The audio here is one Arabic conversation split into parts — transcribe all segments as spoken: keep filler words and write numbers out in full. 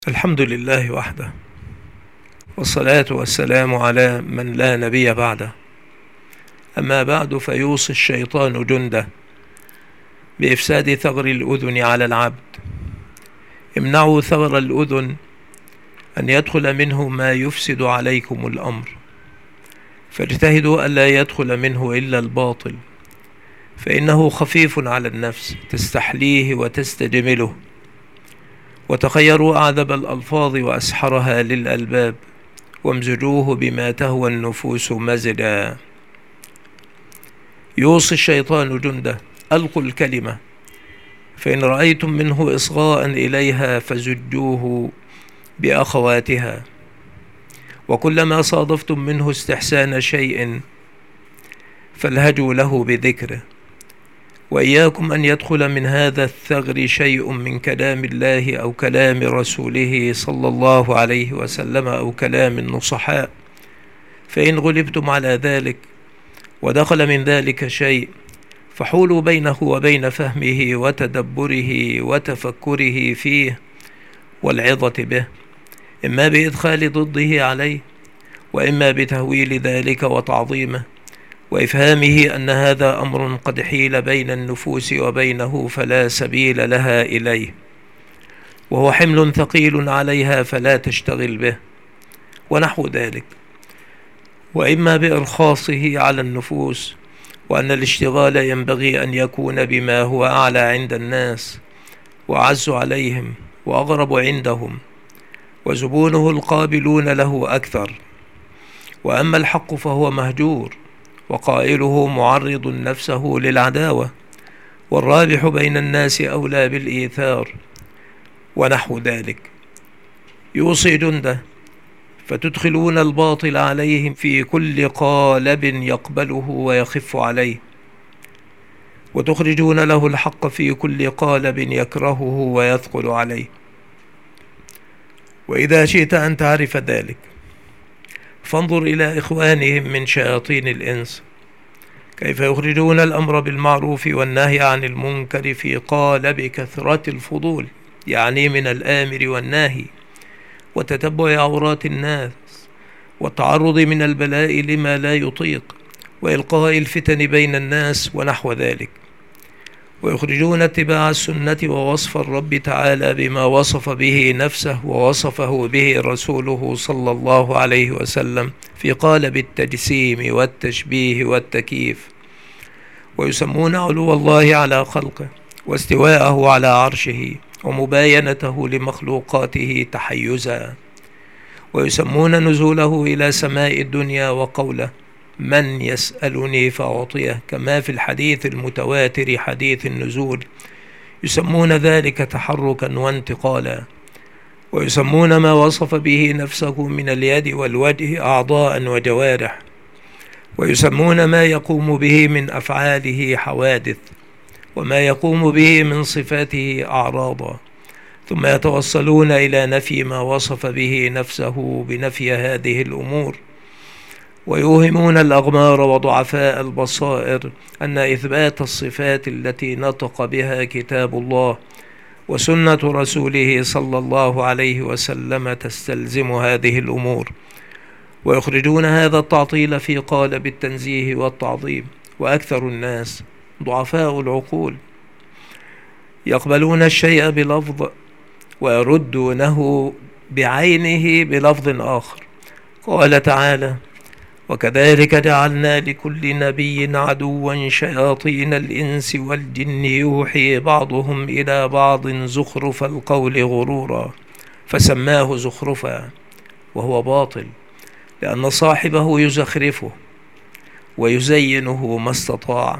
الحمد لله وحده، والصلاة والسلام على من لا نبي بعده. أما بعد، فيوصي الشيطان جنده بإفساد ثغر الأذن على العبد. امنعوا ثغر الأذن أن يدخل منه ما يفسد عليكم الأمر، فاجتهدوا ألا يدخل منه إلا الباطل، فإنه خفيف على النفس تستحليه وتستجمله. وتخيروا أعذب الألفاظ وأسحرها للألباب، وامزجوه بما تهوى النفوس مزجا. يوصي الشيطان جنده: ألقوا الكلمة، فإن رأيتم منه إصغاء إليها فزجوه بأخواتها، وكلما صادفتم منه استحسان شيء فالهجوا له بذكره. وإياكم أن يدخل من هذا الثغر شيء من كلام الله أو كلام رسوله صلى الله عليه وسلم أو كلام النصحاء، فإن غلبتم على ذلك ودخل من ذلك شيء فحولوا بينه وبين فهمه وتدبره وتفكره فيه والعظة به، إما بإدخال ضده عليه، وإما بتهويل ذلك وتعظيمه، وإفهامه أن هذا أمر قد حيل بين النفوس وبينه فلا سبيل لها إليه، وهو حمل ثقيل عليها فلا تشتغل به، ونحو ذلك. وإما بإرخاصه على النفوس، وأن الاشتغال ينبغي أن يكون بما هو أعلى عند الناس وأعز عليهم وأغرب عندهم، وزبونه القابلون له أكثر. وأما الحق فهو مهجور، وقائله معرض نفسه للعداوة، والرابح بين الناس أولى بالإيثار، ونحو ذلك. يوصي جنده: فتدخلون الباطل عليهم في كل قالب يقبله ويخف عليه، وتخرجون له الحق في كل قالب يكرهه ويثقل عليه. وإذا شئت أن تعرف ذلك فانظر إلى إخوانهم من شياطين الإنس كيف يخرجون الأمر بالمعروف والنهي عن المنكر في قالب كثرة الفضول، يعني من الآمر والناهي، وتتبع عورات الناس، والتعرض من البلاء لما لا يطيق، وإلقاء الفتن بين الناس، ونحو ذلك. ويخرجون اتباع السنة ووصف الرب تعالى بما وصف به نفسه ووصفه به رسوله صلى الله عليه وسلم في قالب التجسيم والتشبيه والتكييف. ويسمون علو الله على خلقه، واستواءه على عرشه، ومباينته لمخلوقاته تحيزا. ويسمون نزوله إلى سماء الدنيا وقوله: من يسألني فأعطيه، كما في الحديث المتواتر حديث النزول. يسمون ذلك تحركا وانتقالا. ويسمون ما وصف به نفسه من اليد والوجه أعضاء وجوارح. ويسمون ما يقوم به من أفعاله حوادث، وما يقوم به من صفاته أعراضا، ثم يتوصلون إلى نفي ما وصف به نفسه بنفي هذه الأمور. ويوهمون الأغمار وضعفاء البصائر أن إثبات الصفات التي نطق بها كتاب الله وسنة رسوله صلى الله عليه وسلم تستلزم هذه الأمور. ويخرجون هذا التعطيل في قالب التنزيه والتعظيم. وأكثر الناس ضعفاء العقول يقبلون الشيء بلفظ ويردونه بعينه بلفظ آخر. قال تعالى: وكذلك جعلنا لكل نبي عدوا شياطين الإنس والجن يوحي بعضهم إلى بعض زخرف القول غرورا، فسماه زخرفا، وهو باطل، لأن صاحبه يزخرفه ويزينه ما استطاع،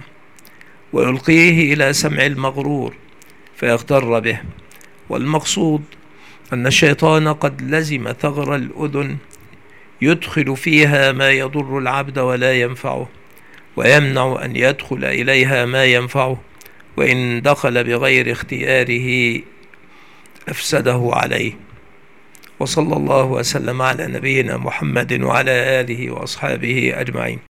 ويلقيه إلى سمع المغرور فيغتر به. والمقصود أن الشيطان قد لزم ثغر الأذن يدخل فيها ما يضر العبد ولا ينفعه، ويمنع أن يدخل إليها ما ينفعه، وإن دخل بغير اختياره أفسده عليه. وصلى الله وسلم على نبينا محمد وعلى آله وأصحابه أجمعين.